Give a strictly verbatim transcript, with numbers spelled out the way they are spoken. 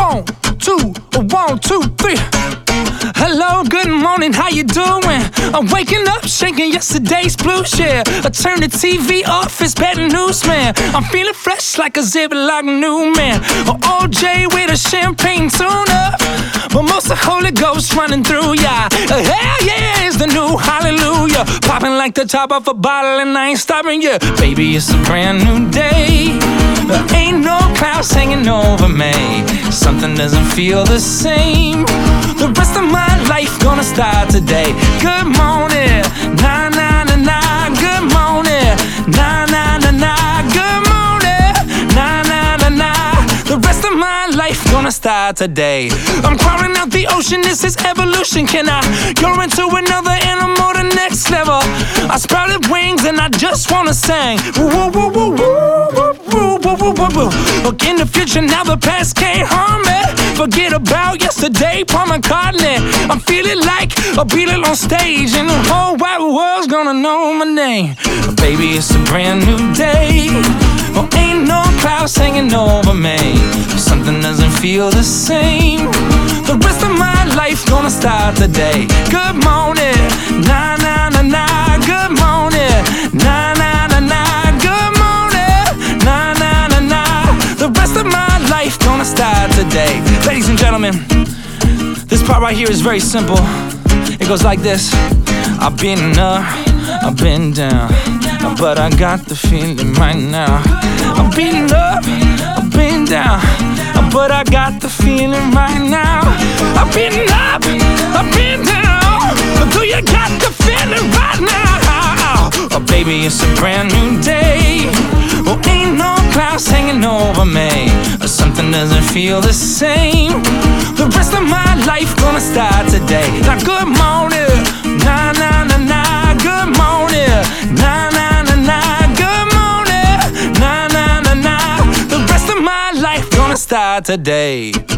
One, two, one, two, three. Hello, good morning, how you doing? I'm waking up, shaking yesterday's blues, yeah. I turn the T V off, it's bad news, man. I'm feeling fresh like a Ziploc new man. Or O J with a champagne tune-up, but most of Holy Ghost running through ya. Uh, hell yeah, it's the new hallelujah. Popping like the top of a bottle and I ain't stopping you. Baby, it's a brand new day. There ain't no clouds hanging over me. Something doesn't feel the same. The rest of my life gonna start today. Good morning, na na na na. Good morning, na na na na. Good morning, na na na na. The rest of my life gonna start today. I'm crawling out the ocean, this is evolution. Can I go into another animal, the next level? I sprouted wings and I just wanna sing. Woo woo woo woo woo woo woo woo woo woo. Look in the future, now the past can't harm me. Forget about yesterday, Paul McCartney. I'm feeling like a Beatle on stage, and the whole wide world's gonna know my name. Baby, it's a brand new day. Oh, ain't no clouds hanging over me. Something doesn't feel the same. The rest of my life gonna start today. Good morning, na na na na. Good morning, na na na na. Good morning, na na na na. The rest of my life gonna start today. Ladies and gentlemen, this part right here is very simple. It goes like this. I've been up, I've been down, but I got the feeling right now. I've been up, I've been down, but I got the feeling right now. I've been up, I've been down, but do you got the feeling right now? Oh baby, it's a brand new day. Oh, ain't no clouds hanging over me. Something doesn't feel the same. The rest of my life gonna start today. Now good morning, na na na na. Good morning, na na na na. Good morning, na na na na. The rest of my life gonna start today.